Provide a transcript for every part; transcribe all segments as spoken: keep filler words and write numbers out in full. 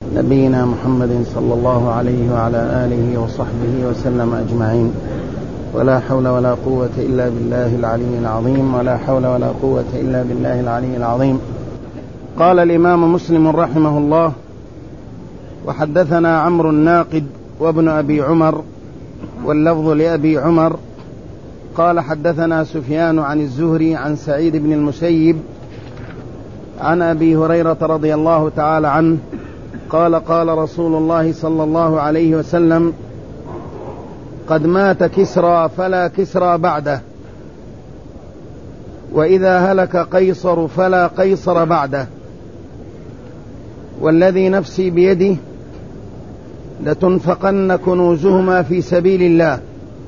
نبينا محمد صلى الله عليه وعلى آله وصحبه وسلم أجمعين. ولا حول ولا قوة إلا بالله العلي العظيم ولا حول ولا قوة إلا بالله العلي العظيم. قال الإمام مسلم رحمه الله: وحدثنا عمرو الناقد وابن أبي عمر، واللفظ لأبي عمر، قال حدثنا سفيان عن الزهري عن سعيد بن المسيب عن أبي هريرة رضي الله تعالى عنه قال: قال رسول الله صلى الله عليه وسلم: قد مات كسرى فلا كسرى بعده، وإذا هلك قيصر فلا قيصر بعده، والذي نفسي بيده لتنفقن كنوزهما في سبيل الله.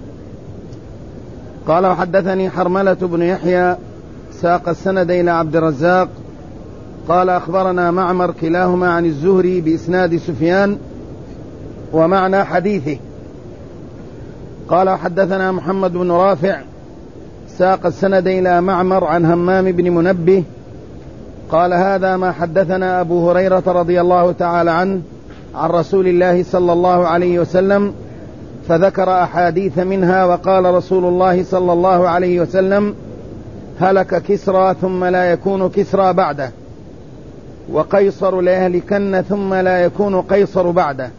قال: وحدثني حرملة بن يحيى ساق السند إلى عبد الرزاق قال: أخبرنا معمر كلاهما عن الزهري بإسناد سفيان ومعنى حديثه. قال: وحدثنا محمد بن رافع ساق السند إلى معمر عن همام بن منبه قال: هذا ما حدثنا أبو هريرة رضي الله تعالى عنه عن رسول الله صلى الله عليه وسلم، فذكر أحاديث منها، وقال رسول الله صلى الله عليه وسلم: هلك كسرى ثم لا يكون كسرى بعده، وقيصر ليهلكن ثم لا يكون قيصر بعده،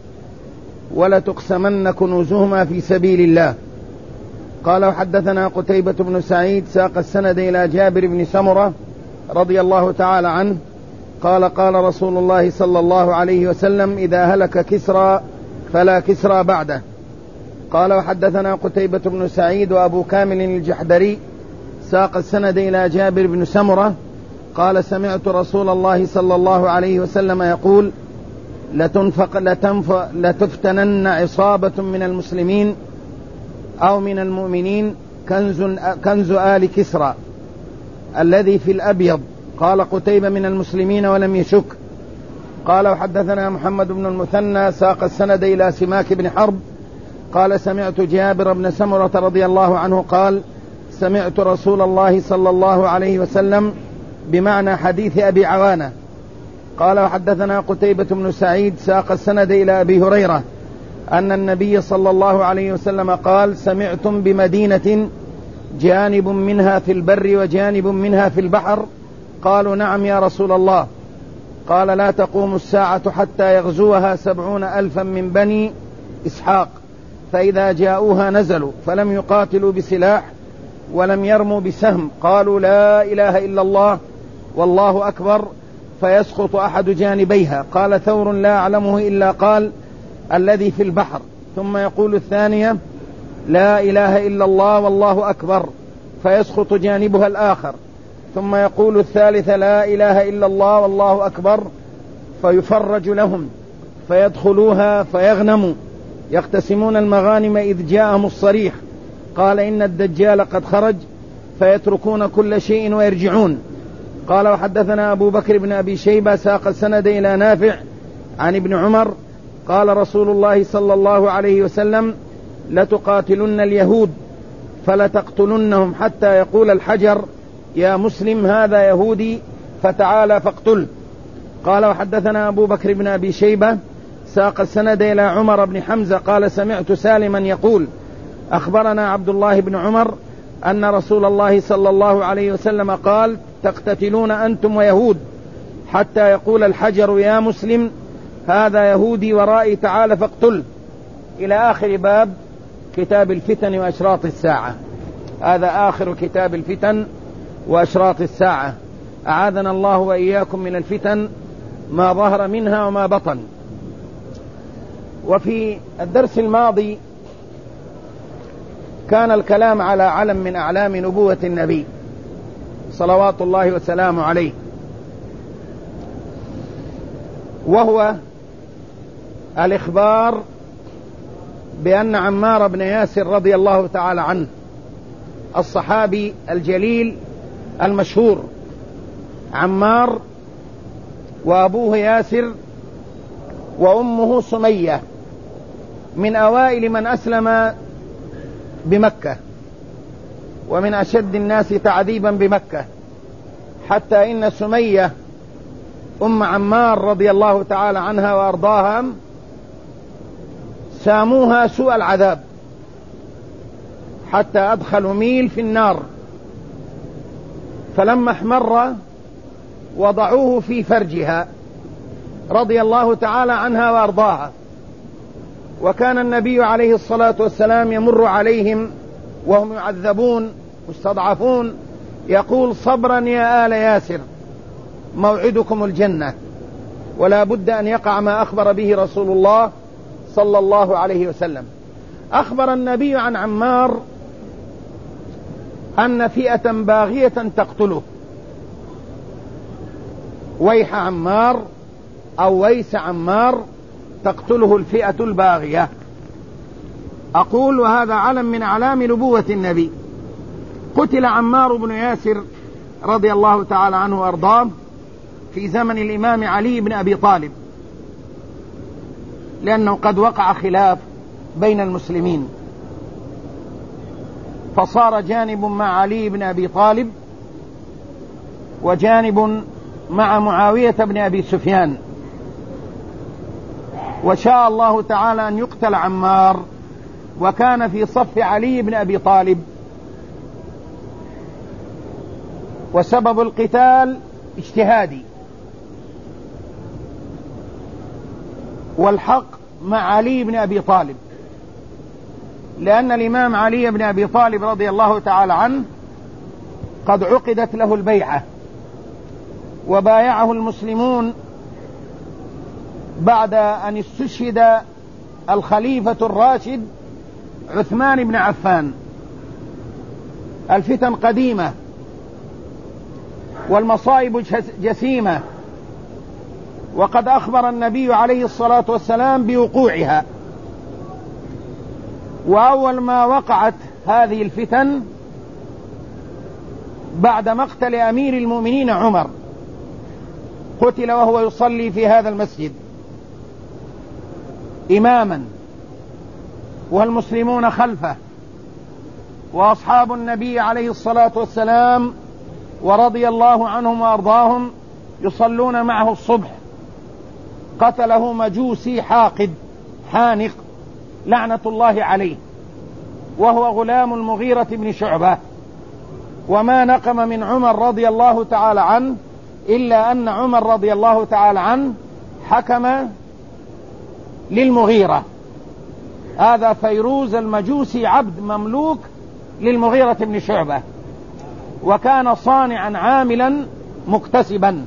ولتقسمن كنوزهما في سبيل الله. قال: وحدثنا قتيبة بن سعيد ساق السند إلى جابر بن سمرة رضي الله تعالى عنه قال: قال رسول الله صلى الله عليه وسلم: إذا هلك كسرى فلا كسرى بعده. قال: وحدثنا قتيبة بن سعيد وأبو كامل الجحدري ساق السند إلى جابر بن سمرة قال: سمعت رسول الله صلى الله عليه وسلم يقول: لتنفق لتنف لتفتنن عصابة من المسلمين أو من المؤمنين كنز, كنز آل كسرى الذي في الأبيض. قال قتيبة: من المسلمين ولم يشك. قال: وحدثنا محمد بن المثنى ساق السند إلى سماك بن حرب قال: سمعت جابر بن سمرة رضي الله عنه قال: سمعت رسول الله صلى الله عليه وسلم بمعنى حديث أبي عوانة. قال: وحدثنا قتيبة بن سعيد ساق السند إلى أبي هريرة أن النبي صلى الله عليه وسلم قال: سمعتم بمدينة جانب منها في البر وجانب منها في البحر؟ قالوا: نعم يا رسول الله. قال: لا تقوم الساعة حتى يغزوها سبعون ألفا من بني إسحاق، فإذا جاءوها نزلوا فلم يقاتلوا بسلاح ولم يرموا بسهم، قالوا: لا إله إلا الله والله أكبر، فيسقط أحد جانبيها. قال ثور: لا أعلمه إلا قال: الذي في البحر. ثم يقول الثانية: لا إله إلا الله والله أكبر، فيسقط جانبها الآخر. ثم يقول الثالثة: لا إله إلا الله والله أكبر، فيفرج لهم فيدخلوها فيغنموا، يقتسمون المغانم إذ جاءهم الصريح. قال: إن الدجال قد خرج، فيتركون كل شيء ويرجعون. قال: وحدثنا أبو بكر بن أبي شيبة ساق السند إلى نافع عن ابن عمر قال: رسول الله صلى الله عليه وسلم: لتقاتلن اليهود فلتقتلنهم حتى يقول الحجر: يا مسلم هذا يهودي فتعالى فاقتله. قال: وحدثنا أبو بكر بن أبي شيبة ساق السند إلى عمر بن حمزة قال: سمعت سالما يقول: أخبرنا عبد الله بن عمر أن رسول الله صلى الله عليه وسلم قال: تقتتلون أنتم ويهود حتى يقول الحجر: يا مسلم هذا يهودي ورائي تعالى فاقتله، إلى آخر باب كتاب الفتن وأشراط الساعة. هذا آخر كتاب الفتن وأشراط الساعة. أعاذنا الله وإياكم من الفتن ما ظهر منها وما بطن. وفي الدرس الماضي كان الكلام على علم من أعلام نبوة النبي صلوات الله وسلامه عليه، وهو الإخبار بأن عمار بن ياسر رضي الله تعالى عنه الصحابي الجليل المشهور، عمار وأبوه ياسر وأمه سمية، من أوائل من أسلم بمكة ومن أشد الناس تعذيبا بمكة، حتى إن سمية أم عمار رضي الله تعالى عنها وأرضاها ساموها سوء العذاب حتى أدخلوا ميل في النار، فلما احمر وضعوه في فرجها رضي الله تعالى عنها وأرضاها. وكان النبي عليه الصلاة والسلام يمر عليهم وهم يعذبون مستضعفون يقول: صبرا يا آل ياسر، موعدكم الجنة. ولا بد أن يقع ما أخبر به رسول الله صلى الله عليه وسلم. أخبر النبي عن عمار أن فئة باغية تقتله. ويح عمار أو ويس عمار، تقتله الفئة الباغية. أقول وهذا علم من أعلام نبوة النبي. قتل عمار بن ياسر رضي الله تعالى عنه وأرضاه في زمن الإمام علي بن أبي طالب، لأنه قد وقع خلاف بين المسلمين، فصار جانب مع علي بن أبي طالب وجانب مع معاوية بن أبي سفيان. وشاء الله تعالى أن يقتل عمار، وكان في صف علي بن أبي طالب، وسبب القتال اجتهادي، والحق مع علي بن أبي طالب، لأن الإمام علي بن أبي طالب رضي الله تعالى عنه قد عقدت له البيعة، وبايعه المسلمون بعد أن استشهد الخليفة الراشد عثمان بن عفان. الفتن قديمة والمصائب جسيمة، وقد أخبر النبي عليه الصلاة والسلام بوقوعها. وأول ما وقعت هذه الفتن بعد مقتل أمير المؤمنين عمر، قتل وهو يصلي في هذا المسجد إماما والمسلمون خلفه، وأصحاب النبي عليه الصلاة والسلام ورضي الله عنهم وأرضاهم يصلون معه الصبح. قتله مجوسي حاقد حانق لعنة الله عليه، وهو غلام المغيرة بن شعبة. وما نقم من عمر رضي الله تعالى عنه إلا أن عمر رضي الله تعالى عنه حكم للمغيرة. هذا فيروز المجوسي عبد مملوك للمغيرة بن شعبة، وكان صانعا عاملا مكتسبا.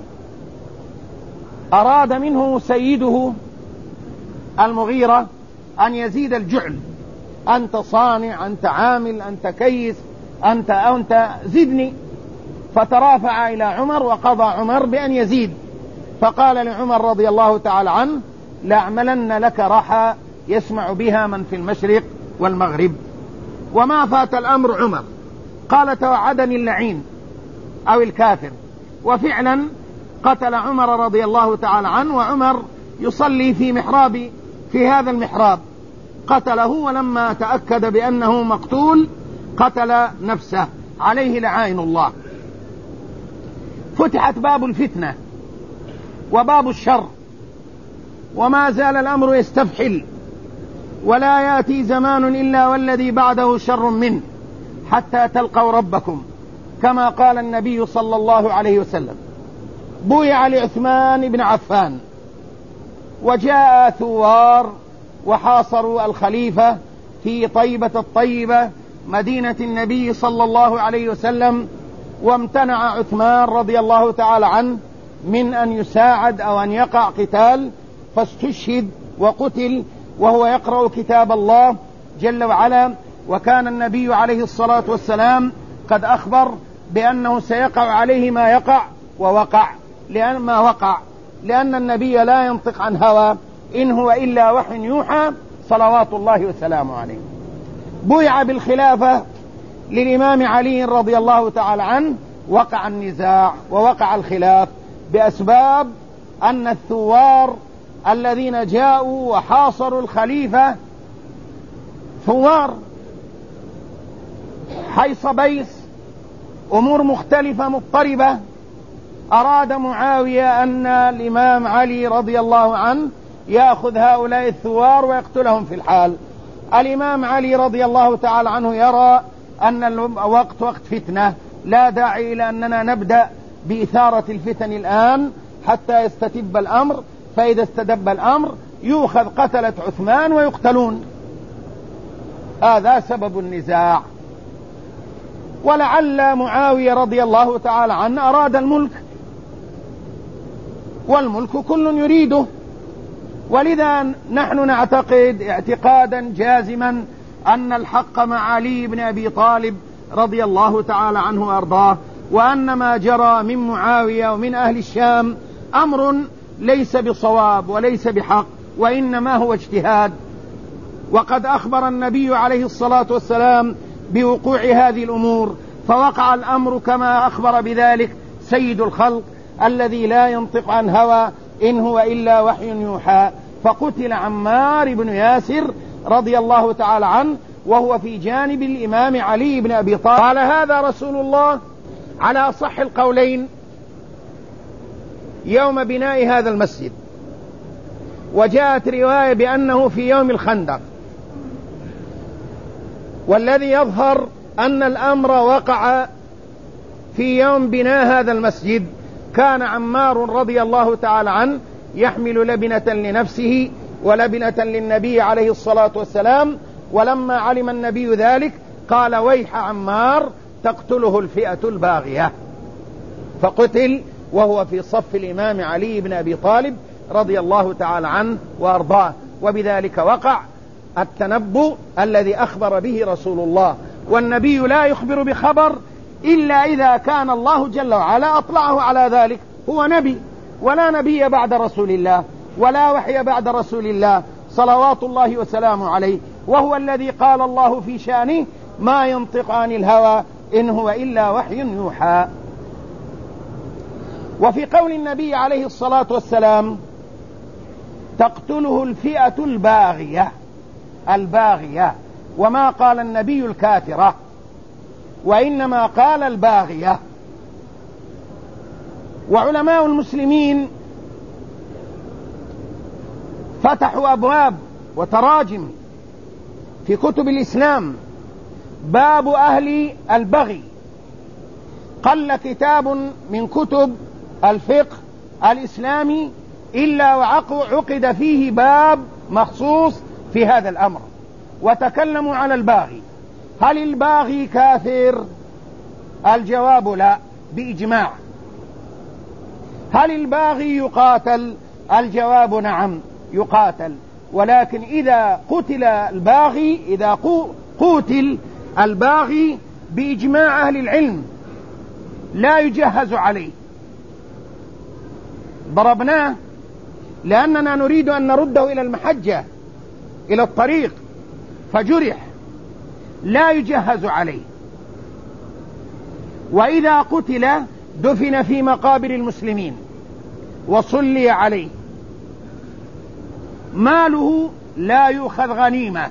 أراد منه سيده المغيرة أن يزيد الجعل: أنت صانع، أنت عامل، أنت كيس، أنت أنت زدني. فترافع إلى عمر وقضى عمر بأن يزيد، فقال لعمر رضي الله تعالى عنه: لأعملن لك رحى يسمع بها من في المشرق والمغرب. وما فات الأمر عمر، قال: توعدني اللعين أو الكافر. وفعلا قتل عمر رضي الله تعالى عنه، وعمر يصلي في محراب في هذا المحراب، قتله. ولما تأكد بأنه مقتول قتل نفسه، عليه لعائن الله. فتحت باب الفتنة وباب الشر، وما زال الأمر يستفحل، ولا يأتي زمان إلا والذي بعده شر منه حتى تلقوا ربكم، كما قال النبي صلى الله عليه وسلم. بويع لعثمان بن عفان، وجاء ثوار وحاصروا الخليفة في طيبة الطيبة مدينة النبي صلى الله عليه وسلم، وامتنع عثمان رضي الله تعالى عنه من أن يساعد أو أن يقع قتال، فاستشهد وقتل وهو يقرأ كتاب الله جل وعلا. وكان النبي عليه الصلاة والسلام قد أخبر بأنه سيقع عليه ما يقع، ووقع لأن ما وقع لأن النبي لا ينطق عن هوى، إن هو إلا وحي يوحى صلوات الله وسلامه عليه. بويع بالخلافة للإمام علي رضي الله تعالى عنه. وقع النزاع ووقع الخلاف بأسباب أن الثوار الذين جاءوا وحاصروا الخليفة ثوار حيص بيس، أمور مختلفة مضطربة، أراد معاوية أن الإمام علي رضي الله عنه يأخذ هؤلاء الثوار ويقتلهم في الحال. الإمام علي رضي الله تعالى عنه يرى أن الوقت وقت فتنة، لا داعي إلى أننا نبدأ بإثارة الفتن الآن حتى يستتب الأمر، فإذا استدب الأمر يؤخذ قتلة عثمان ويقتلون. هذا سبب النزاع. ولعل معاوية رضي الله تعالى عنه أراد الملك، والملك كل يريده، ولذا نحن نعتقد اعتقادا جازما أن الحق مع علي بن أبي طالب رضي الله تعالى عنه وأرضاه، وأن ما جرى من معاوية ومن أهل الشام أمر ليس بصواب وليس بحق، وإنما هو اجتهاد. وقد أخبر النبي عليه الصلاة والسلام بوقوع هذه الأمور، فوقع الأمر كما أخبر بذلك سيد الخلق الذي لا ينطق عن هوى إن هو إلا وحي يوحى، فقتل عمار بن ياسر رضي الله تعالى عنه وهو في جانب الإمام علي بن أبي طالب. قال هذا رسول الله على صح القولين يوم بناء هذا المسجد، وجاءت رواية بأنه في يوم الخندق، والذي يظهر أن الأمر وقع في يوم بناء هذا المسجد. كان عمار رضي الله تعالى عنه يحمل لبنة لنفسه ولبنة للنبي عليه الصلاة والسلام، ولما علم النبي ذلك قال ويح عمار تقتله الفئة الباغية، فقتل وهو في صف الإمام علي بن أبي طالب رضي الله تعالى عنه وأرضاه. وبذلك وقع التنبؤ الذي أخبر به رسول الله، والنبي لا يخبر بخبر إلا إذا كان الله جل وعلا أطلعه على ذلك. هو نبي، ولا نبي بعد رسول الله، ولا وحي بعد رسول الله صلوات الله وسلامه عليه، وهو الذي قال الله في شأنه ما ينطق عن الهوى إن هو إلا وحي يوحى. وفي قول النبي عليه الصلاة والسلام تقتله الفئة الباغية، الباغية، وما قال النبي الكافرة، وإنما قال الباغية. وعلماء المسلمين فتحوا أبواب وتراجم في كتب الإسلام باب أهل البغي. قل كتاب من كتب الفقه الإسلامي إلا وعقد فيه باب مخصوص في هذا الأمر، وتكلموا على الباغي. هل الباغي كافر؟ الجواب لا بإجماع. هل الباغي يقاتل؟ الجواب نعم يقاتل، ولكن إذا قتل الباغي، إذا قتل الباغي بإجماع أهل العلم لا يجهز عليه. ضربناه لأننا نريد أن نرده إلى المحجة، إلى الطريق، فجرح، لا يجهز عليه. وإذا قتل دفن في مقابر المسلمين وصلي عليه. ماله لا يؤخذ غنيمة،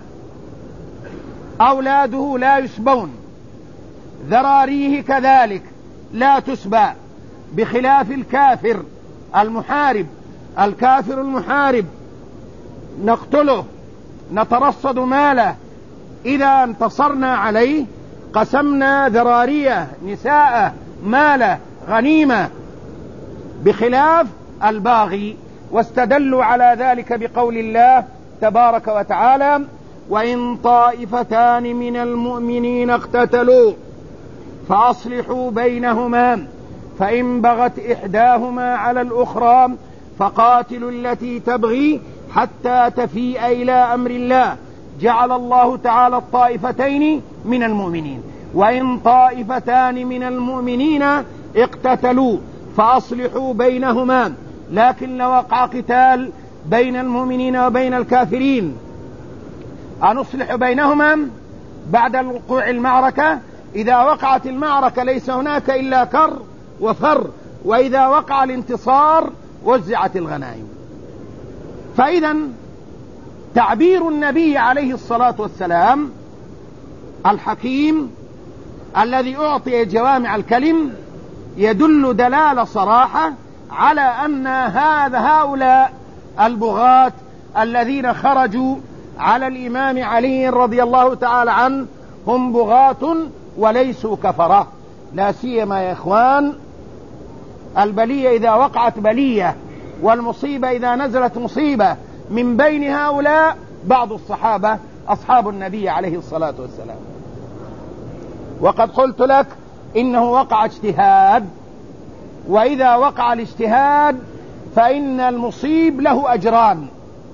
أولاده لا يسبون، ذراريه كذلك لا تسبى، بخلاف الكافر المحارب. الكافر المحارب نقتله، نترصد ماله، إذا انتصرنا عليه قسمنا ذراريه، نساءه، ماله، غنيمة، بخلاف الباغي. واستدلوا على ذلك بقول الله تبارك وتعالى وإن طائفتان من المؤمنين اقتتلوا فأصلحوا بينهما فإن بغت إحداهما على الأخرى فقاتلوا التي تبغي حتى تفيء إلى أمر الله جعل الله تعالى الطائفتين من المؤمنين. وإن طائفتان من المؤمنين اقتتلوا فأصلحوا بينهما. لكن لو وقع قتال بين المؤمنين وبين الكافرين أنصلح بينهما بعد وقوع المعركة؟ إذا وقعت المعركة ليس هناك إلا كر وفر، وإذا وقع الانتصار وزعت الغنائم. فإذا تعبير النبي عليه الصلاة والسلام الحكيم الذي أعطي جوامع الكلم يدل دلالة صراحة على أن هذا هؤلاء البغاة الذين خرجوا على الإمام علي رضي الله تعالى عنه هم بغاة وليسوا كفرة. لا سيما يا إخوان البلية إذا وقعت بلية والمصيبة إذا نزلت مصيبة من بين هؤلاء بعض الصحابة أصحاب النبي عليه الصلاة والسلام. وقد قلت لك إنه وقع اجتهاد، وإذا وقع الاجتهاد فإن المصيب له أجران.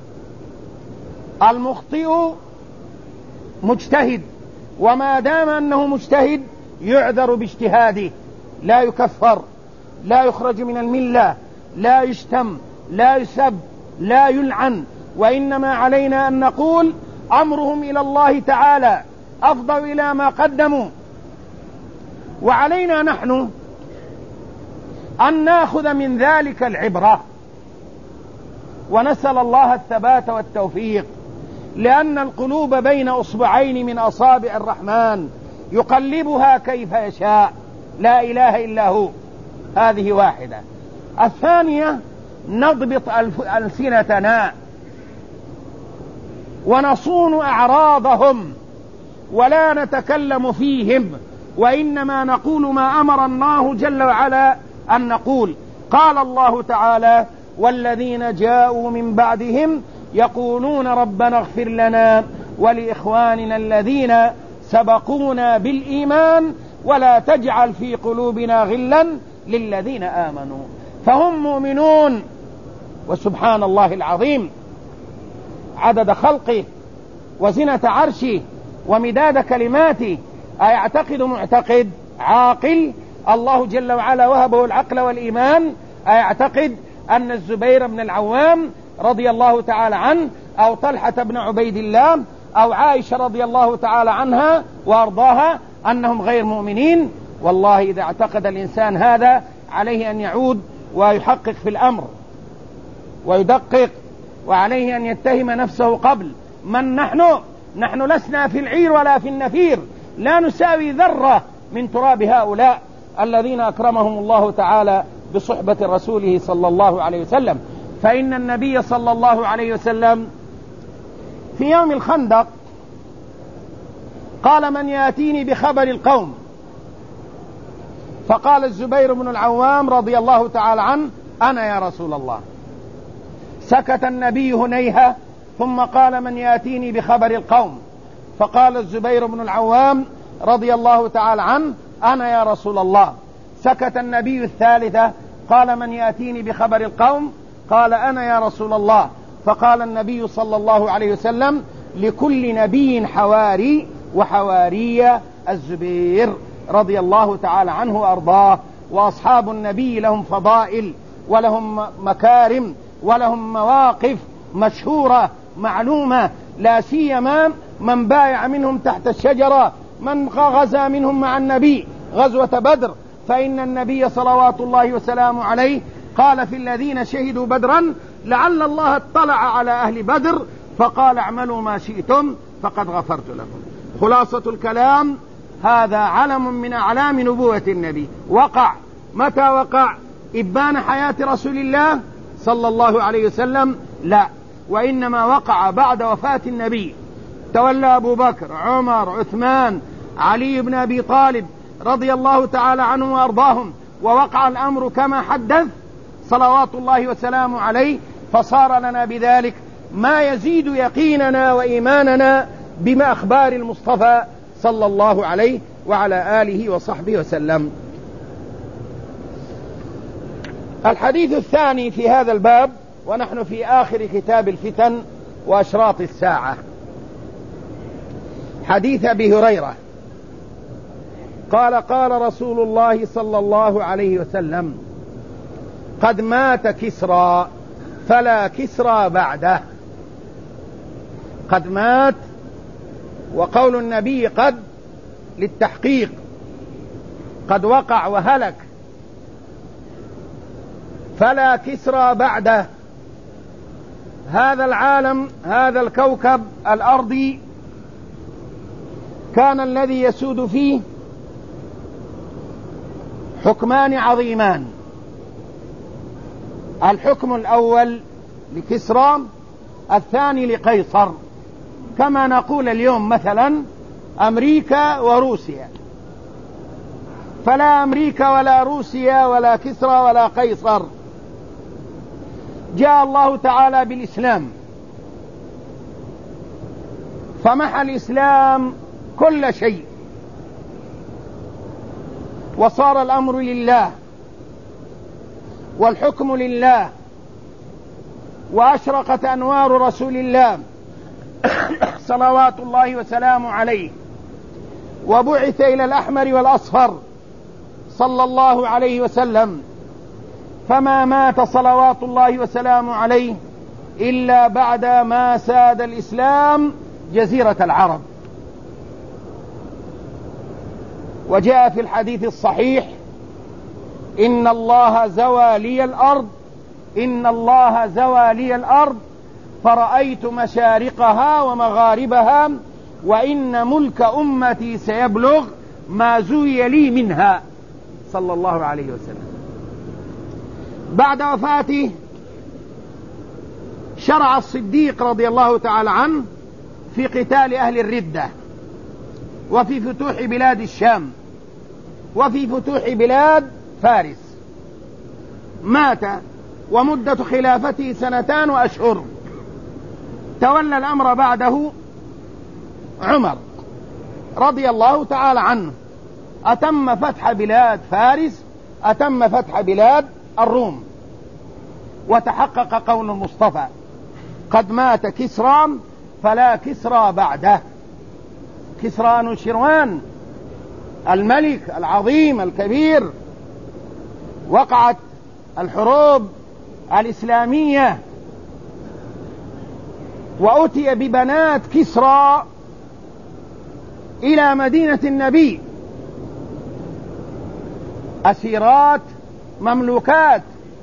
المخطئ مجتهد، وما دام أنه مجتهد يعذر باجتهاده، لا يكفر، لا يخرج من الملة، لا يشتم، لا يسب، لا يلعن، وإنما علينا أن نقول أمرهم إلى الله تعالى أفضل إلى ما قدموا. وعلينا نحن أن نأخذ من ذلك العبرة ونسأل الله الثبات والتوفيق، لأن القلوب بين أصبعين من أصابع الرحمن يقلبها كيف يشاء، لا إله إلا هو. هذه واحدة. الثانية نضبط ألسنتنا ونصون أعراضهم ولا نتكلم فيهم، وإنما نقول ما أمر الله جل وعلا أن نقول. قال الله تعالى: والذين جاءوا من بعدهم يقولون ربنا اغفر لنا ولإخواننا الذين سبقونا بالإيمان ولا تجعل في قلوبنا غلا للذين آمنوا. فهم مؤمنون. وسبحان الله العظيم عدد خلقه وزنة عرشه ومداد كلماته، أيعتقد معتقد عاقل الله جل وعلا وهبه العقل والإيمان أيعتقد أن الزبير بن العوام رضي الله تعالى عنه أو طلحة بن عبيد الله أو عائشة رضي الله تعالى عنها وأرضاها أنهم غير مؤمنين؟ والله إذا اعتقد الإنسان هذا عليه أن يعود ويحقق في الأمر ويدقق، وعليه أن يتهم نفسه قبل. من نحن؟ نحن لسنا في العير ولا في النفير، لا نساوي ذرة من تراب هؤلاء الذين أكرمهم الله تعالى بصحبة رسوله صلى الله عليه وسلم. فإن النبي صلى الله عليه وسلم في يوم الخندق قال: من يأتيني بخبر القوم؟ فقال الزبير بن العوام رضي الله تعالى عنه: أنا يا رسول الله. سكت النبي هنيهة ثم قال: من يأتيني بخبر القوم؟ فقال الزبير بن العوام رضي الله تعالى عنه: أنا يا رسول الله. سكت النبي الثالثة قال: من يأتيني بخبر القوم؟ قال: أنا يا رسول الله. فقال النبي صلى الله عليه وسلم: لكل نبي حواري، وحواري الزبير رضي الله تعالى عنه وأرضاه. وأصحاب النبي لهم فضائل ولهم مكارم ولهم مواقف مشهورة معلومة، لا سيما من بايع منهم تحت الشجرة، من غزا منهم مع النبي غزوة بدر، فإن النبي صلوات الله وسلامه عليه قال في الذين شهدوا بدرا: لعل الله اطلع على أهل بدر فقال: اعملوا ما شئتم فقد غفرت لكم. خلاصة الكلام: هذا علم من أعلام نبوة النبي. وقع متى وقع؟ إبان حياة رسول الله صلى الله عليه وسلم؟ لا، وإنما وقع بعد وفاة النبي. تولى أبو بكر، عمر، عثمان، علي بن أبي طالب رضي الله تعالى عنه وأرضاهم، ووقع الأمر كما حدث صلوات الله وسلامه عليه، فصار لنا بذلك ما يزيد يقيننا وإيماننا بما أخبار المصطفى صلى الله عليه وعلى آله وصحبه وسلم. الحديث الثاني في هذا الباب، ونحن في آخر كتاب الفتن وأشراط الساعة، حديث أبي هريرة قال: قال رسول الله صلى الله عليه وسلم: قد مات كسرى فلا كسرى بعده. قد مات، وقول النبي قد للتحقيق، قد وقع وهلك، فلا كسرى بعده. هذا العالم، هذا الكوكب الأرضي، كان الذي يسود فيه حكمان عظيمان. الحكم الأول لكسرى، الثاني لقيصر، كما نقول اليوم مثلا أمريكا وروسيا، فلا أمريكا ولا روسيا ولا كسرى ولا قيصر. جاء الله تعالى بالإسلام فمحى الإسلام كل شيء، وصار الأمر لله والحكم لله، وأشرقت أنوار رسول الله صلوات الله وسلامه عليه، وبعث إلى الأحمر والأصفر صلى الله عليه وسلم، فما مات صلوات الله وسلامه عليه إلا بعد ما ساد الإسلام جزيرة العرب. وجاء في الحديث الصحيح: إن الله زوى لي الأرض إن الله زوى لي الأرض فرأيت مشارقها ومغاربها، وإن ملك أمتي سيبلغ ما زوي لي منها، صلى الله عليه وسلم. بعد وفاته شرع الصديق رضي الله تعالى عنه في قتال أهل الردة، وفي فتوح بلاد الشام، وفي فتوح بلاد فارس. مات ومدة خلافته سنتان وأشهر. تولى الأمر بعده عمر رضي الله تعالى عنه، أتم فتح بلاد فارس، أتم فتح بلاد الروم، وتحقق قول المصطفى: قد مات كسرى فلا كسرى بعده. كسرى نوشروان الملك العظيم الكبير. وقعت الحروب الإسلامية، وأتي ببنات كسرى إلى مدينة النبي، أسيرات مملوكات،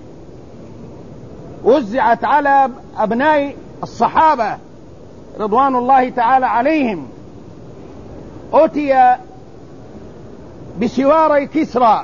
وزعت على أبناء الصحابة رضوان الله تعالى عليهم. أتي بسواري كسرى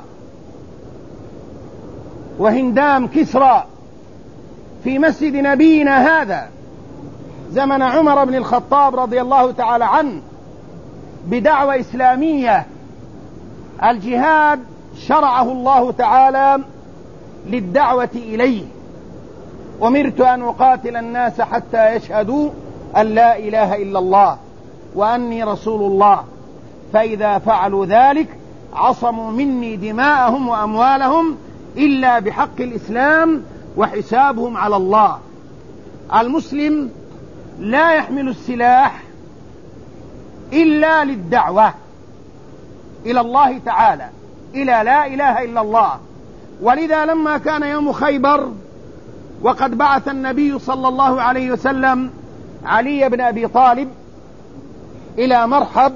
وهندام كسرى في مسجد نبينا هذا زمن عمر بن الخطاب رضي الله تعالى عنه، بدعوة إسلامية. الجهاد شرعه الله تعالى للدعوة إليه: أمرت أن أقاتل الناس حتى يشهدوا أن لا إله إلا الله وأني رسول الله، فإذا فعلوا ذلك عصموا مني دماءهم وأموالهم إلا بحق الإسلام وحسابهم على الله. المسلم لا يحمل السلاح إلا للدعوة إلى الله تعالى، إلى لا إله إلا الله. ولذا لما كان يوم خيبر وقد بعث النبي صلى الله عليه وسلم علي بن أبي طالب إلى مرحب،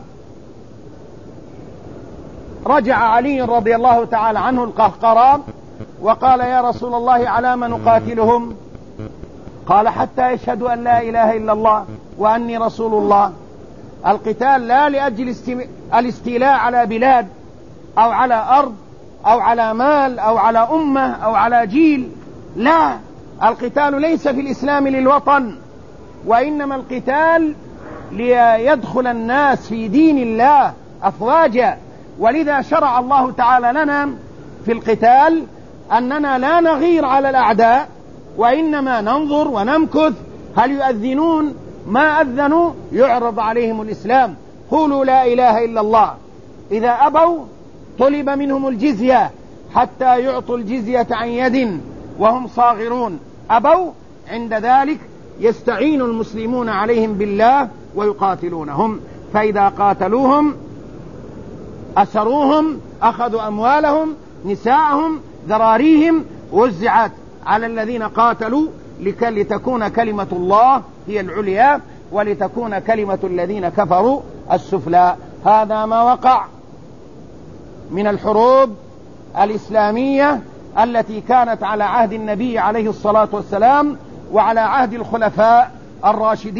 رجع علي رضي الله تعالى عنه القهقرى وقال: يا رسول الله، على من نقاتلهم؟ قال: حتى يشهدوا أن لا إله إلا الله وأني رسول الله. القتال لا لأجل الاستيلاء على بلاد أو على أرض أو على مال أو على أمة أو على جيل، لا، القتال ليس في الإسلام للوطن، وإنما القتال ليدخل الناس في دين الله أفواجا. ولذا شرع الله تعالى لنا في القتال أننا لا نغير على الأعداء، وإنما ننظر ونمكث هل يؤذنون. ما أذنوا يعرض عليهم الإسلام: قولوا لا إله إلا الله. إذا أبوا طلب منهم الجزية حتى يعطوا الجزية عن يد وهم صاغرون. أبوا، عند ذلك يستعين المسلمون عليهم بالله ويقاتلونهم، فإذا قاتلوهم أسروهم، أخذوا أموالهم، نساءهم، ذراريهم، وزعت على الذين قاتلوا لتكون كلمة الله هي العليا ولتكون كلمة الذين كفروا السفلى. هذا ما وقع من الحروب الإسلامية التي كانت على عهد النبي عليه الصلاة والسلام وعلى عهد الخلفاء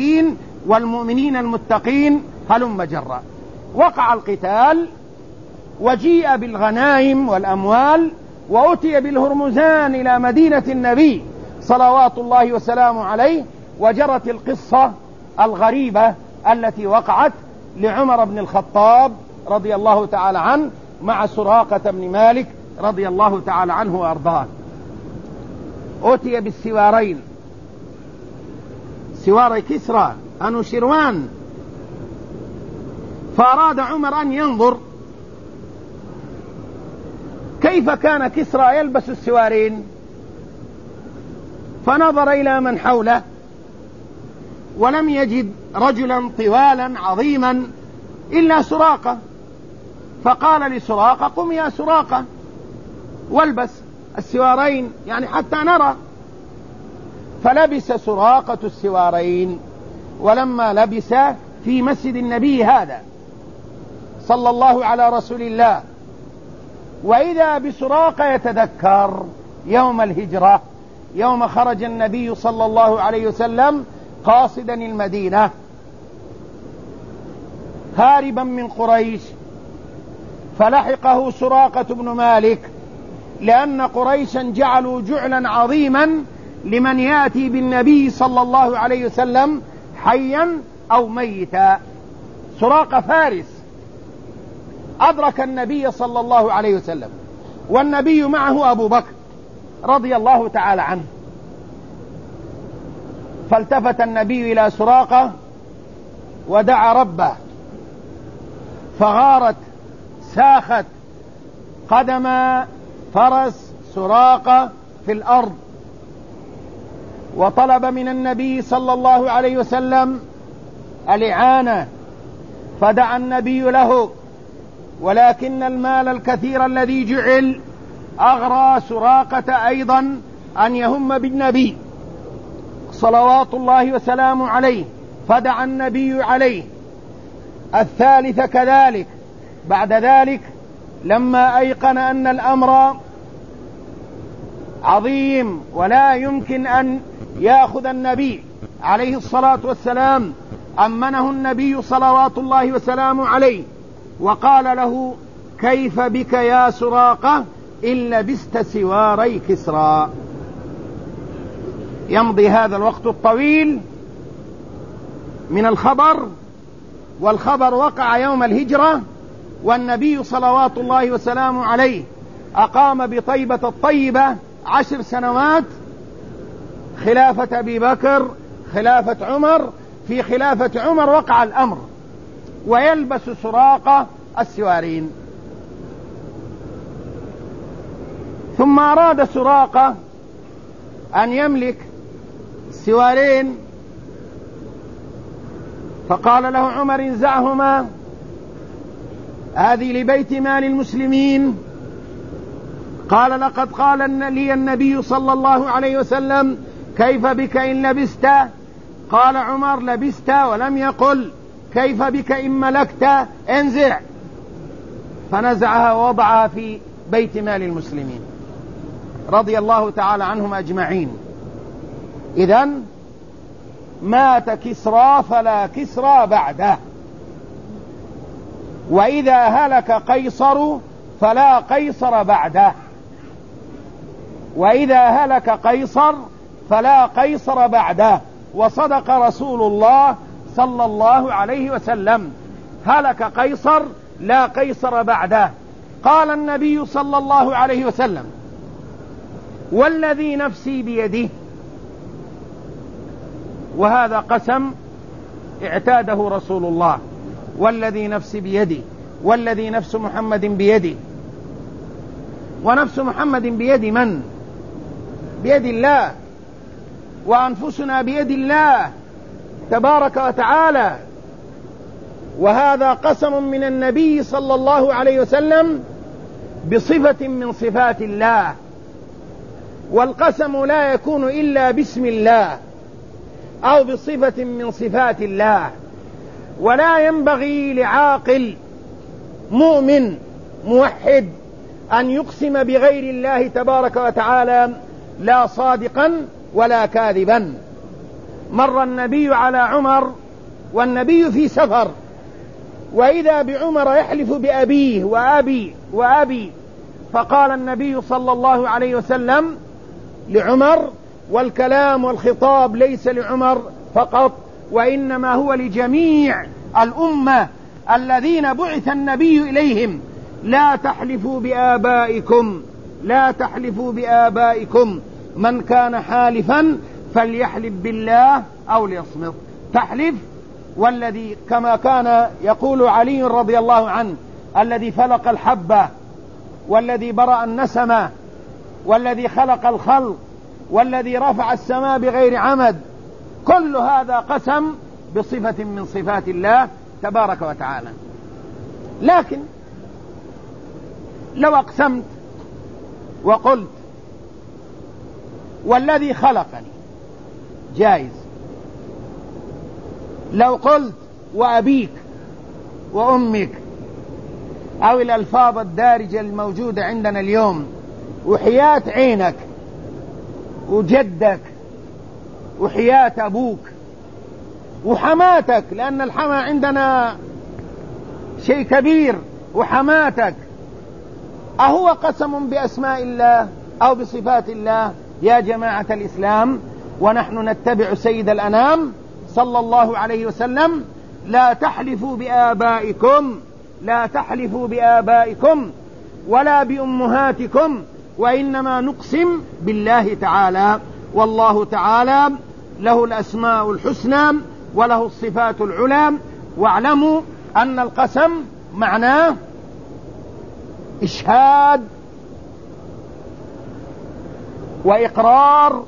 الراشدين والمؤمنين المتقين هلم جرا. وقع القتال وجيء بالغنائم والأموال وأتي بالهرمزان إلى مدينة النبي صلوات الله وسلامه عليه، وجرت القصة الغريبة التي وقعت لعمر بن الخطاب رضي الله تعالى عنه مع سراقة بن مالك رضي الله تعالى عنه وأرضاه. أتي بالسوارين، سوار كسرى أنوشروان، فأراد عمر أن ينظر كيف كان كسرى يلبس السوارين، فنظر إلى من حوله ولم يجد رجلا طوالا عظيما إلا سراقة، فقال لسراقة: قم يا سراقة والبس السوارين يعني حتى نرى. فلبس سراقة السوارين، ولما لبس في مسجد النبي هذا صلى الله على رسول الله، وإذا بسراقة يتذكر يوم الهجرة، يوم خرج النبي صلى الله عليه وسلم قاصدا المدينة هاربا من قريش، فلحقه سراقة بن مالك، لأن قريشا جعلوا جعلا عظيما لمن يأتي بالنبي صلى الله عليه وسلم حيا أو ميتا. سراقة فارس أدرك النبي صلى الله عليه وسلم، والنبي معه أبو بكر رضي الله تعالى عنه، فالتفت النبي إلى سراقة ودعا ربه، فغارت ساخت قدم فرس سراقة في الأرض، وطلب من النبي صلى الله عليه وسلم الإعانة، فدعا النبي له، ولكن المال الكثير الذي جعل أغرى سراقة أيضا أن يهم بالنبي صلوات الله وسلامه عليه، فدعا النبي عليه الثالث كذلك. بعد ذلك لما أيقن أن الأمر عظيم ولا يمكن أن يأخذ النبي عليه الصلاة والسلام، أمنه النبي صلوات الله وسلامه عليه وقال له: كيف بك يا سراقة إن لبست سواري كسرى. يمضي هذا الوقت الطويل من الخبر، والخبر وقع يوم الهجرة، والنبي صلوات الله وسلامه عليه أقام بطيبة الطيبة عشر سنوات، خلافة أبي بكر، خلافة عمر. في خلافة عمر وقع الأمر، ويلبس سراقة السوارين. ثم أراد سراقة أن يملك سوارين، فقال له عمر: انزعهما، هذه لبيت مال المسلمين. قال: لقد قال لي النبي صلى الله عليه وسلم: كيف بك إن لبست؟ قال عمر: لبست، ولم يقل كيف بك إن ملكت، انزع. فنزعها ووضعها في بيت مال المسلمين رضي الله تعالى عنهم أجمعين. إذن مات كسرى فلا كسرى بعده، وإذا هلك قيصر فلا قيصر بعده، وإذا هلك قيصر فلا قيصر بعده. وصدق رسول الله صلى الله عليه وسلم: هلك قيصر لا قيصر بعده. قال النبي صلى الله عليه وسلم: والذي نفسي بيده، وهذا قسم اعتاده رسول الله، والذي نفسي بيده، والذي نفس محمد بيده. ونفس محمد بيد من؟ بيد الله، وأنفسنا بيد الله تبارك وتعالى. وهذا قسم من النبي صلى الله عليه وسلم بصفة من صفات الله، والقسم لا يكون إلا باسم الله أو بصفة من صفات الله. ولا ينبغي لعاقل مؤمن موحد أن يقسم بغير الله تبارك وتعالى، لا صادقا ولا وإذا بعمر يحلف بأبيه وأبي وأبي، فقال النبي صلى الله عليه وسلم لعمر: والكلام والخطاب ليس لعمر فقط، وإنما هو لجميع الأمة الذين بعث النبي إليهم. لا تحلفوا بآبائكم، لا تحلفوا بآبائكم، من كان حالفا فليحلف بالله أو ليصمت. تحلف والذي كما كان يقول علي رضي الله عنه: الذي فلق الحبة، والذي برأ النسمة، والذي خلق الخلق، والذي رفع السماء بغير عمد، كل هذا قسم بصفة من صفات الله تبارك وتعالى. لكن لو أقسمت وقلت والذي خلقني جائز، لو قلت وأبيك وأمك أو الألفاظ الدارجة الموجودة عندنا اليوم، وحياة عينك وجدك وحياة أبوك وحماتك، لأن الحما عندنا شيء كبير، وحماتك، أهو قسم بأسماء الله أو بصفات الله يا جماعة الإسلام؟ ونحن نتبع سيد الأنام صلى الله عليه وسلم: لا تحلفوا بآبائكم، لا تحلفوا بآبائكم ولا بأمهاتكم، وإنما نقسم بالله تعالى. والله تعالى له الأسماء الحسنى وله الصفات العلى. واعلموا أن القسم معناه إشهاد وإقرار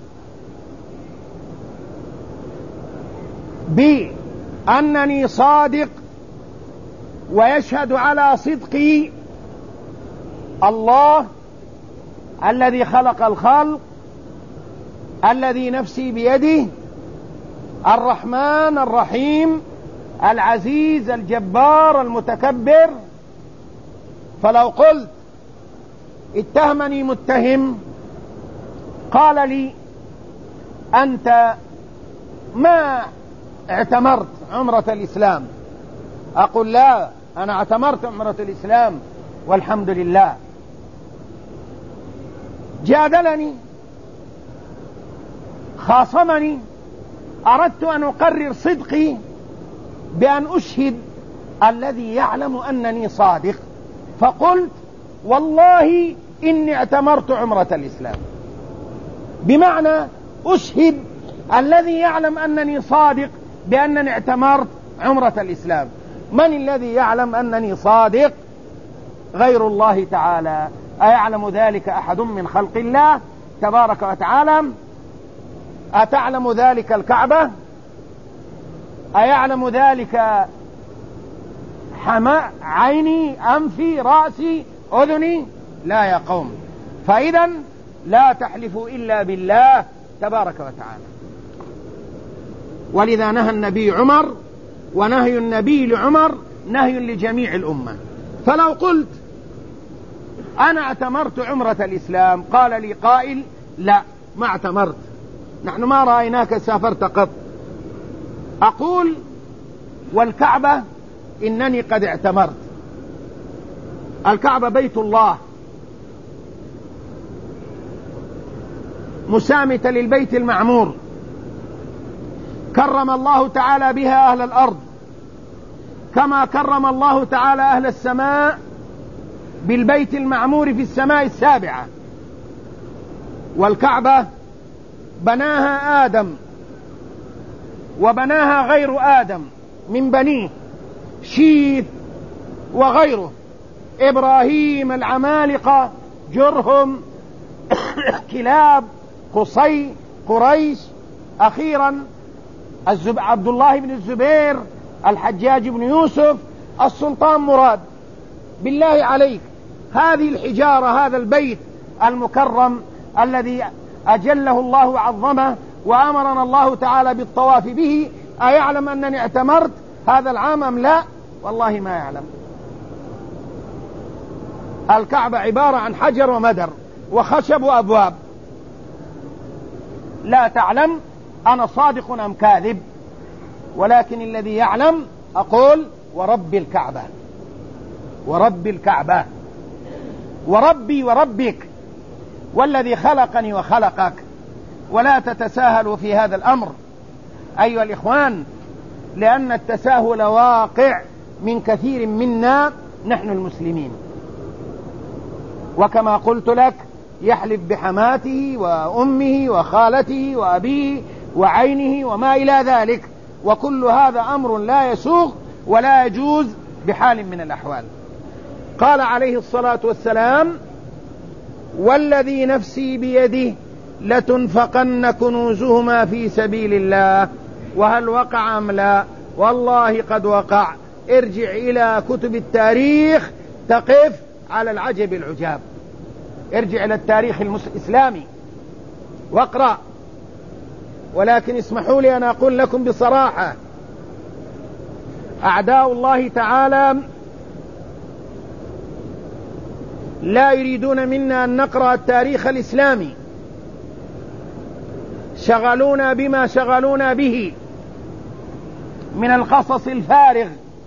بأنني صادق، ويشهد على صدقي الله الذي خلق الخلق، الذي نفسي بيده، الرحمن الرحيم العزيز الجبار المتكبر. فلو قلت اتهمني متهم قال لي: أنت ما اعتمرت عمرة الإسلام، أقول: لا، أنا اعتمرت عمرة الإسلام والحمد لله. جادلني، خاصمني، أردت أن أقرر صدقي بأن أشهد الذي يعلم أنني صادق، فقلت: والله إني اعتمرت عمرة الإسلام، بمعنى أشهد الذي يعلم أنني صادق بأنني اعتمرت عمرة الإسلام. من الذي يعلم أنني صادق؟ غير الله تعالى. أيعلم ذلك أحد من خلق الله تبارك وتعالى؟ أتعلم ذلك الكعبة؟ أيعلم ذلك حماء عيني، أنفي، رأسي، أذني؟ لا يا قوم. فإذا لا تحلفوا إلا بالله تبارك وتعالى. ولذا نهى النبي عمر، ونهي النبي لعمر نهي لجميع الأمة. فلو قلت أنا اعتمرت عمرة الإسلام، قال لي قائل: لا، ما اعتمرت، نحن ما رأيناك سافرت قط، أقول: والكعبة إنني قد اعتمرت. الكعبة بيت الله، مسامة للبيت المعمور، كرم الله تعالى بها أهل الأرض، كما كرم الله تعالى أهل السماء بالبيت المعمور في السماء السابعة. والكعبة بناها آدم، وبناها غير آدم من بنيه، شيث وغيره، إبراهيم، العمالقة، جرهم، كلاب، قصي، قريش، أخيرا عبد الله بن الزبير، الحجاج بن يوسف، السلطان مراد. بالله عليك، هذه الحجارة، هذا البيت المكرم الذي أجله الله وعظمه وأمرنا الله تعالى بالطواف به، أيعلم أنني اعتمرت هذا العام أم لا؟ والله ما يعلم. الكعبة عبارة عن حجر ومدر وخشب وأبواب. لا تعلم أنا صادق أم كاذب، ولكن الذي يعلم أقول ورب الكعبة، ورب الكعبة، وربي وربك، والذي خلقني وخلقك. ولا تتساهلوا في هذا الأمر أيها الإخوان، لأن التساهل واقع من كثير منا نحن المسلمين. وكما قلت لك يحلف بحماته وأمه وخالته وأبيه وعينه وما إلى ذلك، وكل هذا أمر لا يسوغ ولا يجوز بحال من الأحوال. قال عليه الصلاة والسلام: والذي نفسي بيده لتنفقن كنوزهما في سبيل الله. وهل وقع أم لا؟ والله قد وقع. ارجع إلى كتب التاريخ تقف على العجب العجاب. ارجع إلى التاريخ الإسلامي واقرأ. ولكن اسمحوا لي أن أقول لكم بصراحة، أعداء الله تعالى لا يريدون منا أن نقرأ التاريخ الإسلامي، شغلونا بما شغلونا به من القصص الفارغ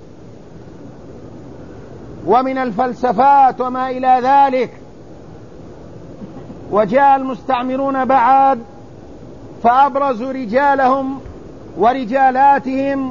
ومن الفلسفات وما إلى ذلك. وجاء المستعمرون بعد فأبرزوا رجالهم ورجالاتهم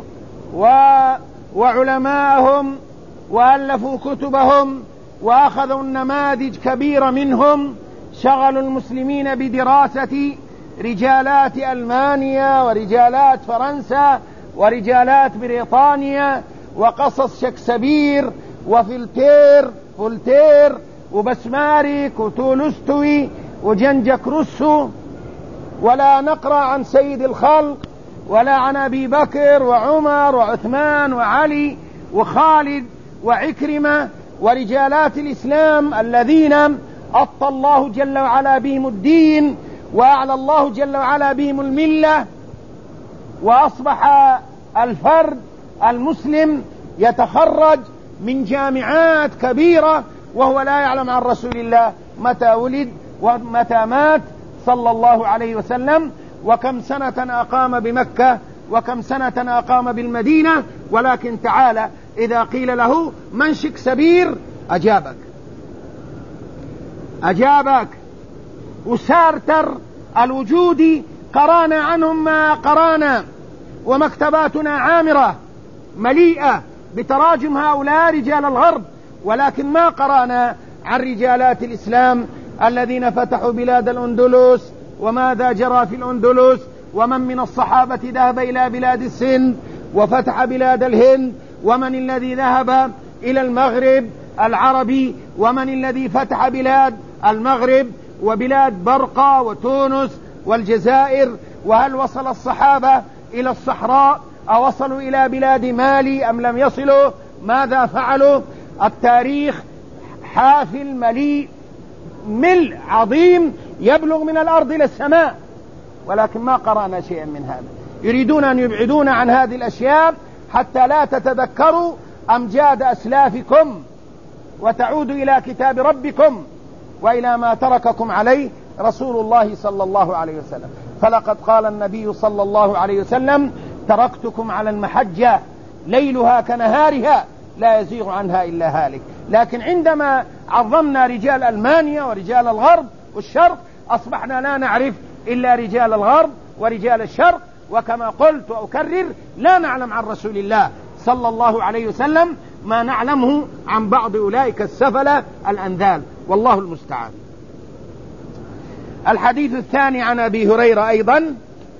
وعلماءهم وألفوا كتبهم وأخذوا النماذج كبيرة منهم، شغلوا المسلمين بدراسة رجالات ألمانيا ورجالات فرنسا ورجالات بريطانيا وقصص شكسبير وفلتير فولتير وبسمارك وتولستوي وجنجك روسو، ولا نقرأ عن سيد الخلق ولا عن أبي بكر وعمر وعثمان وعلي وخالد وعكرمة ورجالات الإسلام الذين أطى الله جل وعلا بهم الدين وأعلى الله جل وعلا بهم الملة، وأصبح الفرد المسلم يتخرج من جامعات كبيرة وهو لا يعلم عن رسول الله متى ولد ومتى مات صلى الله عليه وسلم، وكم سنة أقام بمكة وكم سنة أقام بالمدينة. ولكن تعالى إذا قيل له من شكسبير أجابك أجابك وسارتر الوجودي قرانا عنهم ما قرانا، ومكتباتنا عامرة مليئة بتراجم هؤلاء رجال الغرب، ولكن ما قرانا عن رجالات الإسلام الذين فتحوا بلاد الأندلس وماذا جرى في الأندلس، ومن من الصحابة ذهب إلى بلاد السند وفتح بلاد الهند، ومن الذي ذهب إلى المغرب العربي، ومن الذي فتح بلاد المغرب وبلاد برقة وتونس والجزائر. وهل وصل الصحابة إلى الصحراء أو وصلوا إلى بلاد مالي أم لم يصلوا؟ ماذا فعلوا؟ التاريخ حافل مليء ملء عظيم يبلغ من الأرض إلى السماء، ولكن ما قرأنا شيئا من هذا. يريدون أن يبعدون عن هذه الأشياء حتى لا تتذكروا أمجاد أسلافكم وتعودوا إلى كتاب ربكم وإلى ما ترككم عليه رسول الله صلى الله عليه وسلم. فلقد قال النبي صلى الله عليه وسلم: تركتكم على المحجة ليلها كنهارها لا يزيغ عنها إلا هالك. لكن عندما عظمنا رجال ألمانيا ورجال الغرب والشرق أصبحنا لا نعرف إلا رجال الغرب ورجال الشرق، وكما قلت وأكرر لا نعلم عن رسول الله صلى الله عليه وسلم ما نعلمه عن بعض أولئك السفلة الأنذال، والله المستعان. الحديث الثاني عن أبي هريرة أيضا: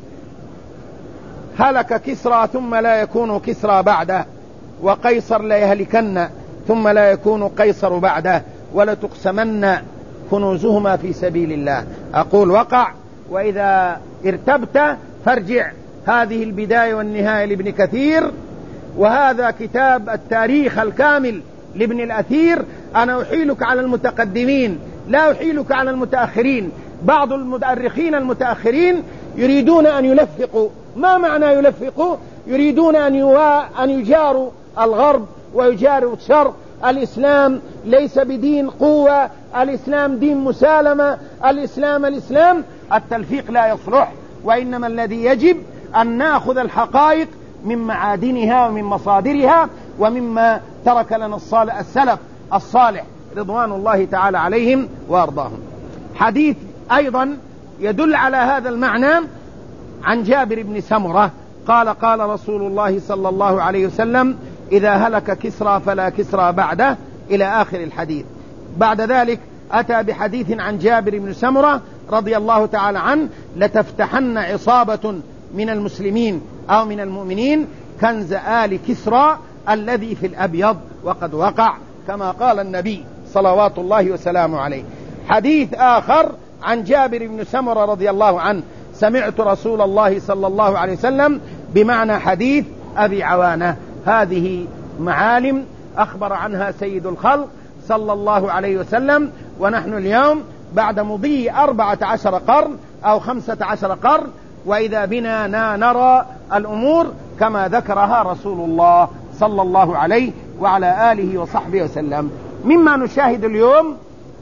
هلك كسرى ثم لا يكون كسرى بعده، وقيصر لا يهلكن ثم لا يكون قيصر بعده، ولتقسمن كنوزهما في سبيل الله. أقول وقع، وإذا ارتبت فارجع. هذه البداية والنهاية لابن كثير، وهذا كتاب التاريخ الكامل لابن الأثير. أنا أحيلك على المتقدمين لا أحيلك على المتأخرين. بعض المؤرخين المتأخرين يريدون أن يلفقوا. ما معنى يلفقوا؟ يريدون أن, يوا... أن يجاروا الغرب ويجاروا الشرق. الإسلام ليس بدين قوة، الإسلام دين مسالمة، الإسلام الإسلام التلفيق لا يصلح، وإنما الذي يجب أن نأخذ الحقائق من معادنها ومن مصادرها ومما ترك لنا السلف الصالح رضوان الله تعالى عليهم وأرضاهم. حديث أيضا يدل على هذا المعنى عن جابر بن سمرة قال قال رسول الله صلى الله عليه وسلم إذا هلك كسرى فلا كسرى بعده إلى آخر الحديث. بعد ذلك أتى بحديث عن جابر بن سمرة رضي الله تعالى عنه لتفتحن عصابة من المسلمين أو من المؤمنين كنز آل كسرى الذي في الأبيض وقد وقع كما قال النبي صلوات الله وسلامه عليه. حديث آخر عن جابر بن سمرة رضي الله عنه سمعت رسول الله صلى الله عليه وسلم بمعنى حديث أبي عوانة. هذه معالم أخبر عنها سيد الخلق صلى الله عليه وسلم، ونحن اليوم بعد مضي أربعة عشر قرن أو خمسة عشر قرن وإذا بنا نرى الأمور كما ذكرها رسول الله صلى الله عليه وعلى آله وصحبه وسلم. مما نشاهد اليوم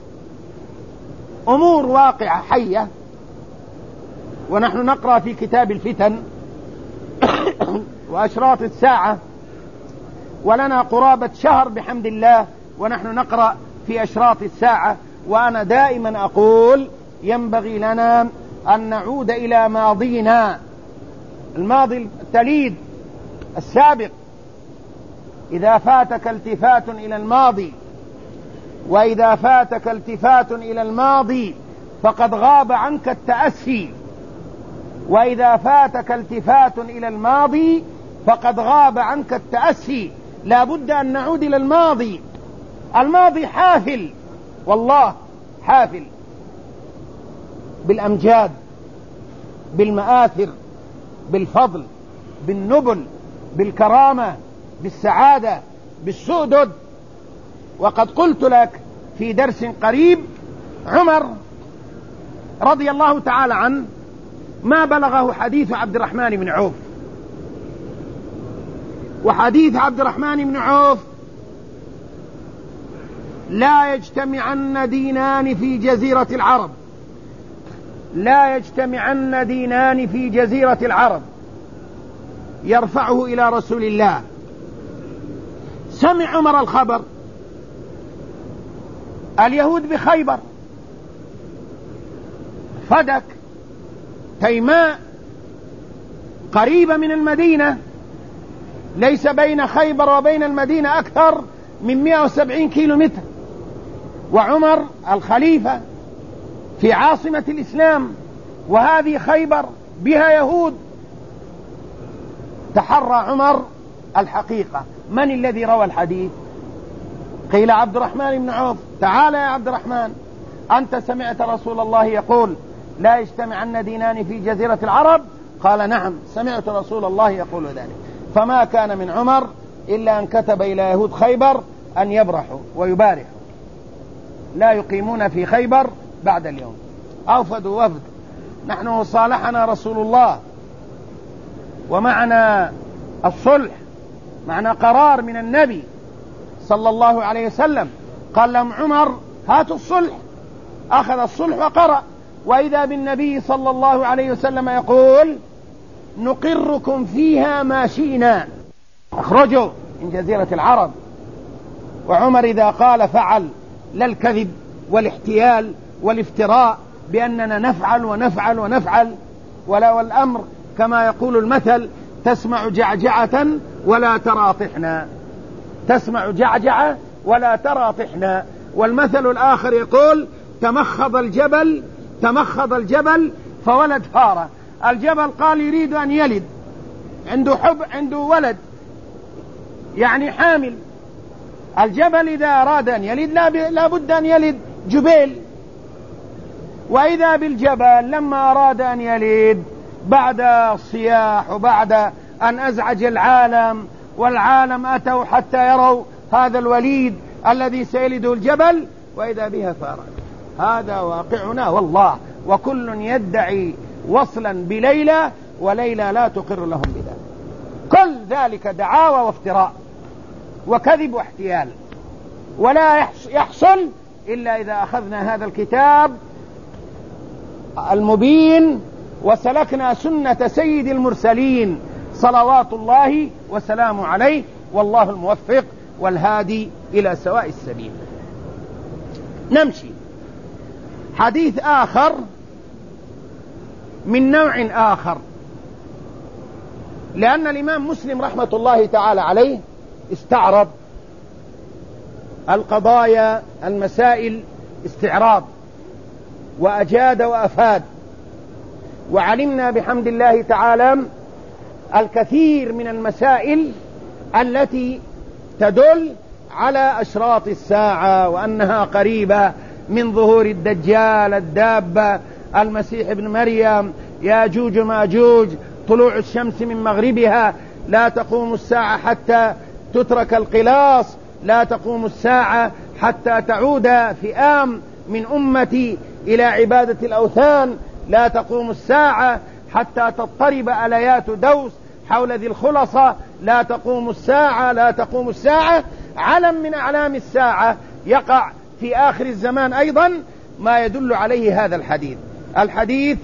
أمور واقعة حية، ونحن نقرأ في كتاب الفتن وأشراط الساعة، ولنا قرابة شهر بحمد الله ونحن نقرأ في أشراط الساعة. وأنا دائما أقول ينبغي لنا أن نعود إلى ماضينا، الماضي التليد السابق. إذا فاتك التفات إلى الماضي وإذا فاتك التفات إلى الماضي فقد غاب عنك التأسي، وإذا فاتك التفات إلى الماضي فقد غاب عنك التأسي. لا بد أن نعود إلى الماضي. الماضي حافل، والله حافل بالأمجاد، بالمآثر، بالفضل، بالنبل، بالكرامة، بالسعادة، بالسؤدد. وقد قلت لك في درس قريب عمر رضي الله تعالى عنه ما بلغه حديث عبد الرحمن بن عوف، وحديث عبد الرحمن بن عوف لا يجتمعن دينان في جزيرة العرب، لا يجتمعن دينان في جزيرة العرب يرفعه إلى رسول الله. سمع عمر الخبر، اليهود بخيبر، فدك، تيماء قريبة من المدينة، ليس بين خيبر وبين المدينة أكثر من مئة وسبعين كيلو متر، وعمر الخليفة في عاصمة الإسلام، وهذه خيبر بها يهود. تحرى عمر الحقيقة. من الذي روى الحديث؟ قيل عبد الرحمن بن عوف. تعال يا عبد الرحمن، أنت سمعت رسول الله يقول لا يجتمعن دينان في جزيرة العرب؟ قال نعم، سمعت رسول الله يقول ذلك. فما كان من عمر إلا أن كتب إلى يهود خيبر أن يبرحوا ويبارحوا، لا يقيمون في خيبر بعد اليوم. أوفدوا وفد، نحن صالحنا رسول الله ومعنا الصلح، معنا قرار من النبي صلى الله عليه وسلم. قال لهم عمر هاتوا الصلح، أخذ الصلح وقرأ، وإذا بالنبي صلى الله عليه وسلم يقول نقركم فيها ما شئنا، اخرجوا من جزيرة العرب. وعمر إذا قال فعل، لا الكذب والاحتيال والافتراء بأننا نفعل ونفعل ونفعل، ولا والأمر كما يقول المثل تسمع جعجعة ولا ترى طحنا، تسمع جعجعة ولا ترى طحنا. والمثل الآخر يقول تمخض الجبل تمخض الجبل فولد فارة. الجبل قال يريد أن يلد، عنده حب، عنده ولد يعني حامل. الجبل إذا أراد أن يلد لا بد أن يلد جبيل. وإذا بالجبل لما أراد أن يلد بعد الصياح وبعد أن أزعج العالم والعالم أتوا حتى يروا هذا الوليد الذي سيلده الجبل، وإذا بها فارغ. هذا واقعنا والله، وكل يدعي وصلا بليلى وليلى لا تقر لهم بذلك. كل ذلك دعاوى وافتراء وكذب واحتيال، ولا يحصل إلا إذا أخذنا هذا الكتاب المبين وسلكنا سنة سيد المرسلين صلوات الله وسلامه عليه. والله الموفق والهادي إلى سواء السبيل. نمشي حديث آخر من نوع آخر، لأن الإمام مسلم رحمة الله تعالى عليه استعرض القضايا المسائل استعراض وأجاد وأفاد، وعلمنا بحمد الله تعالى الكثير من المسائل التي تدل على أشراط الساعة وأنها قريبة من ظهور الدجال، الدابة، المسيح ابن مريم، ياجوج وماجوج، طلوع الشمس من مغربها، لا تقوم الساعة حتى تترك القلاص، لا تقوم الساعة حتى تعود فئام من أمتي إلى عبادة الأوثان، لا تقوم الساعة حتى تضطرب أليات دوس حول ذي الخلصة، لا تقوم الساعة لا تقوم الساعة. علم من أعلام الساعة يقع في آخر الزمان أيضا ما يدل عليه هذا الحديث. الحديث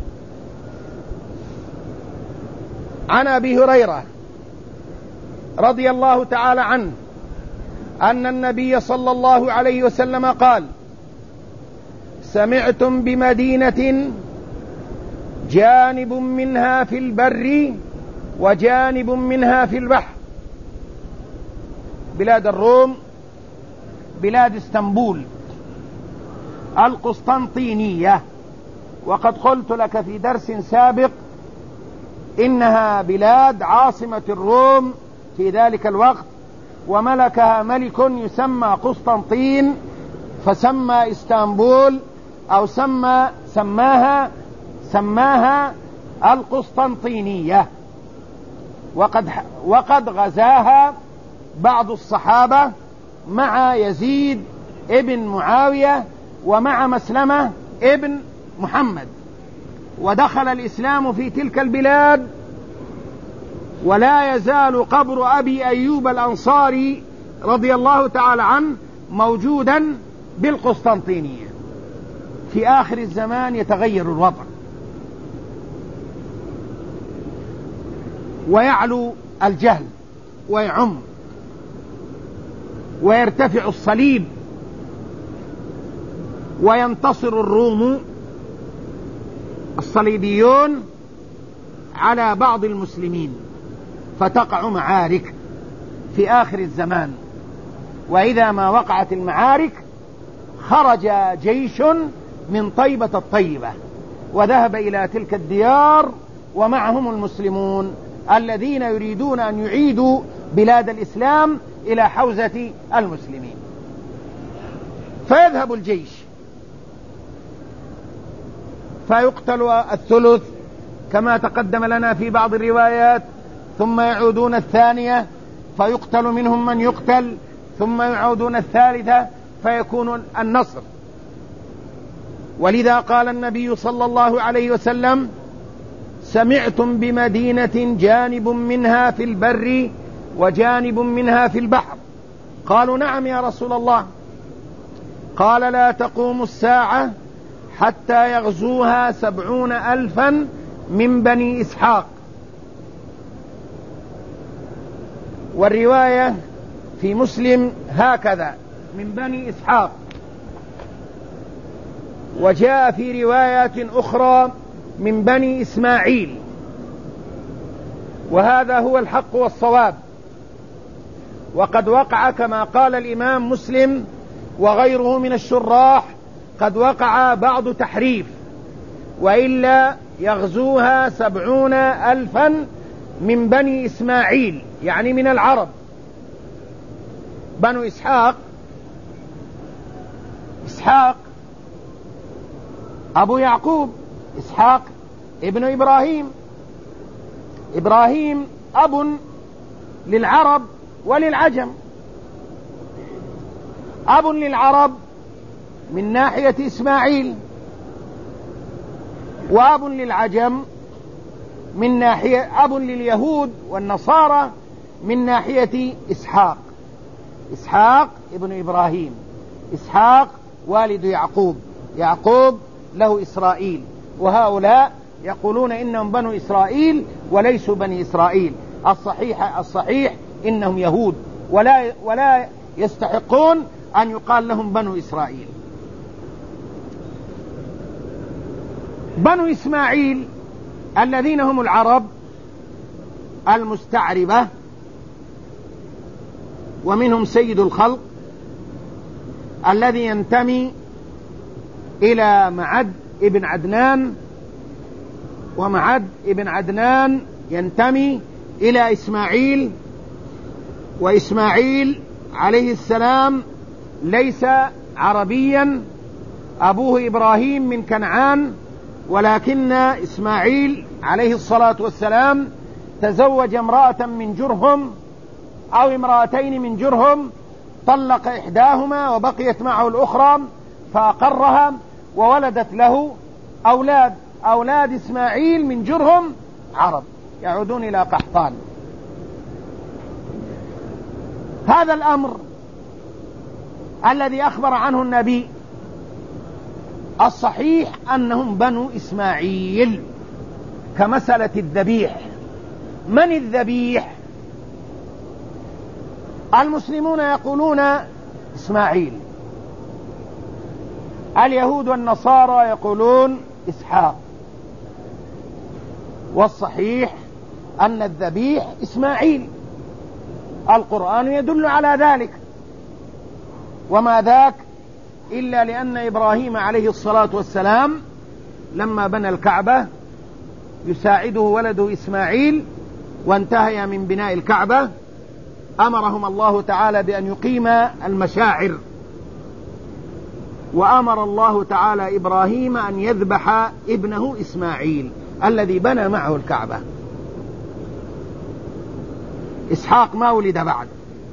عن أبي هريرة رضي الله تعالى عنه أن النبي صلى الله عليه وسلم قال: سمعتم بمدينة جانب منها في البر وجانب منها في البحر، بلاد الروم، بلاد اسطنبول، القسطنطينية. وقد قلت لك في درس سابق إنها بلاد عاصمة الروم في ذلك الوقت، وملكها ملك يسمى قسطنطين، فسمى اسطنبول أو سمى سماها سماها القسطنطينية. وقد وقد غزاها بعض الصحابة مع يزيد ابن معاوية ومع مسلمة ابن محمد، ودخل الإسلام في تلك البلاد، ولا يزال قبر أبي أيوب الأنصاري رضي الله تعالى عنه موجودا بالقسطنطينية. في آخر الزمان يتغير الوضع ويعلو الجهل ويعم ويرتفع الصليب وينتصر الروم الصليبيون على بعض المسلمين، فتقع معارك في آخر الزمان. وإذا ما وقعت المعارك خرج جيش من طيبة الطيبة وذهب إلى تلك الديار، ومعهم المسلمون الذين يريدون أن يعيدوا بلاد الإسلام إلى حوزة المسلمين. فيذهب الجيش فيقتل الثلث كما تقدم لنا في بعض الروايات، ثم يعودون الثانية فيقتل منهم من يقتل، ثم يعودون الثالثة فيكون النصر. ولذا قال النبي صلى الله عليه وسلم: سمعتم بمدينة جانب منها في البر وجانب منها في البحر. قالوا: نعم يا رسول الله. قال: لا تقوم الساعة حتى يغزوها سبعون ألفا من بني إسحاق. والرواية في مسلم هكذا: من بني إسحاق. وجاء في روايات أخرى من بني إسماعيل، وهذا هو الحق والصواب. وقد وقع كما قال الإمام مسلم وغيره من الشراح قد وقع بعض تحريف، وإلا يغزوها سبعون ألفا من بني إسماعيل، يعني من العرب. بنو إسحاق إسحاق أبو يعقوب، إسحاق ابن إبراهيم، إبراهيم أب للعرب وللعجم، أب للعرب من ناحية إسماعيل، وأب للعجم من ناحية، أب لليهود والنصارى من ناحية إسحاق. إسحاق ابن إبراهيم، إسحاق والد يعقوب، يعقوب له إسرائيل، وهؤلاء يقولون إنهم بنو إسرائيل وليسوا بني إسرائيل. الصحيح الصحيح إنهم يهود ولا, ولا يستحقون أن يقال لهم بنو إسرائيل. بنو إسماعيل الذين هم العرب المستعربة، ومنهم سيد الخلق الذي ينتمي إلى معد ابن عدنان، ومعد ابن عدنان ينتمي إلى إسماعيل، وإسماعيل عليه السلام ليس عربيا، أبوه إبراهيم من كنعان، ولكن إسماعيل عليه الصلاة والسلام تزوج امرأة من جرهم أو امرأتين من جرهم، طلق إحداهما وبقيت معه الأخرى فأقرها وولدت له أولاد. أولاد إسماعيل من جرهم عرب يعودون إلى قحطان. هذا الأمر الذي أخبر عنه النبي الصحيح أنهم بنو إسماعيل، كمسألة الذبيح. من الذبيح؟ المسلمون يقولون إسماعيل، اليهود والنصارى يقولون إسحاق، والصحيح أن الذبيح إسماعيل، القرآن يدل على ذلك. وما ذاك إلا لأن إبراهيم عليه الصلاة والسلام لما بنى الكعبة يساعده ولده إسماعيل وانتهي من بناء الكعبة، أمرهم الله تعالى بأن يقيم المشاعر، وأمر الله تعالى إبراهيم أن يذبح ابنه إسماعيل الذي بنى معه الكعبة. إسحاق ما ولد بعد،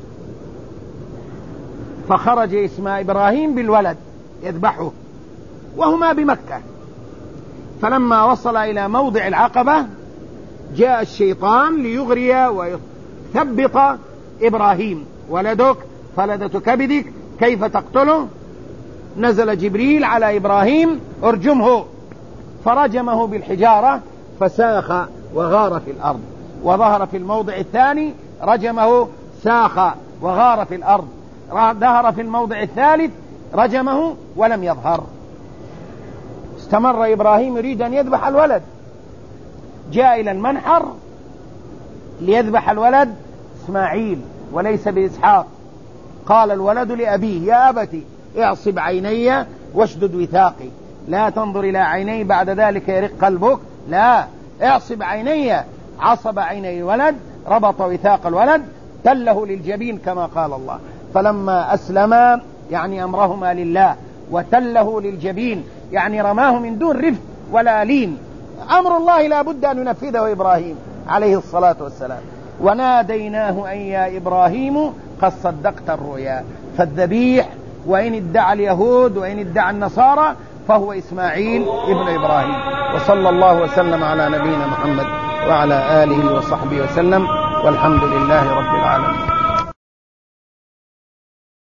فخرج اسماعيل إبراهيم بالولد يذبحه وهما بمكة. فلما وصل إلى موضع العقبة جاء الشيطان ليغري ويثبط إبراهيم: ولدك فلدة كبدك كيف تقتله؟ نزل جبريل على إبراهيم: ارجمه، فرجمه بالحجارة فساخ وغار في الأرض. وظهر في الموضع الثاني رجمه ساخ وغار في الأرض. ظهر في الموضع الثالث رجمه ولم يظهر. استمر إبراهيم يريد أن يذبح الولد، جاء إلى المنحر ليذبح الولد إسماعيل وليس بإسحاق. قال الولد لأبيه: يا أبتي اعصب عيني واشدد وثاقي، لا تنظر إلى عيني بعد ذلك يرق قلبك، لا، اعصب عيني. عصب عيني الولد، ربط وثاق الولد، تله للجبين كما قال الله. فلما أسلما يعني أمرهما لله، وتله للجبين يعني رماه من دون رفق ولا لين. أمر الله لا بد أن ينفذه إبراهيم عليه الصلاة والسلام. وناديناه أن يا إبراهيم قد صدقت الرؤيا. فالذبيح وإن ادعى اليهود وإن ادعى النصارى فهو إسماعيل ابن إبراهيم. وصلى الله وسلم على نبينا محمد وعلى آله وصحبه وسلم، والحمد لله رب العالمين.